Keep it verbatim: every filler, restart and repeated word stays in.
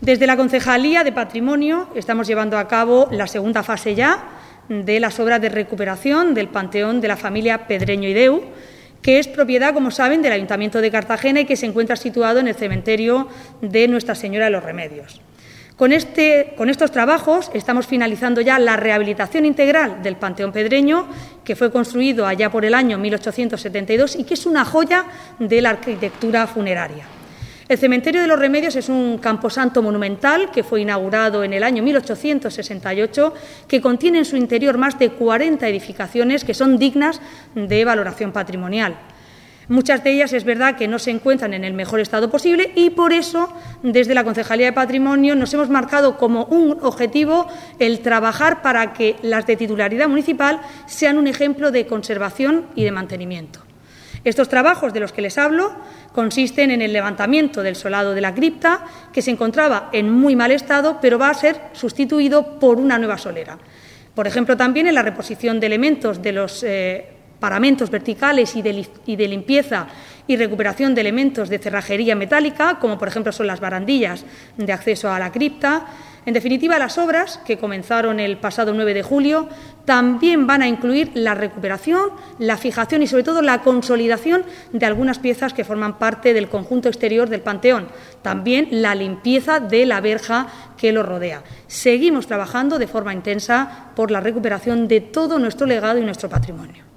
Desde la Concejalía de Patrimonio estamos llevando a cabo la segunda fase ya de las obras de recuperación del Panteón de la familia Pedreño y Deu, que es propiedad, como saben, del Ayuntamiento de Cartagena y que se encuentra situado en el cementerio de Nuestra Señora de los Remedios. Con, este, con estos trabajos estamos finalizando ya la rehabilitación integral del Panteón Pedreño, que fue construido allá por el año mil ochocientos setenta y dos y que es una joya de la arquitectura funeraria. El Cementerio de los Remedios es un camposanto monumental que fue inaugurado en el año mil ochocientos sesenta y ocho, que contiene en su interior más de cuarenta edificaciones que son dignas de valoración patrimonial. Muchas de ellas es verdad que no se encuentran en el mejor estado posible y por eso desde la Concejalía de Patrimonio nos hemos marcado como un objetivo el trabajar para que las de titularidad municipal sean un ejemplo de conservación y de mantenimiento. Estos trabajos de los que les hablo consisten en el levantamiento del solado de la cripta, que se encontraba en muy mal estado, pero va a ser sustituido por una nueva solera. Por ejemplo, también en la reposición de elementos de los eh, paramentos verticales y de, y de limpieza y recuperación de elementos de cerrajería metálica, como por ejemplo son las barandillas de acceso a la cripta. En definitiva, las obras, que comenzaron el pasado nueve de julio, también van a incluir la recuperación, la fijación y, sobre todo, la consolidación de algunas piezas que forman parte del conjunto exterior del Panteón. También la limpieza de la verja que lo rodea. Seguimos trabajando de forma intensa por la recuperación de todo nuestro legado y nuestro patrimonio.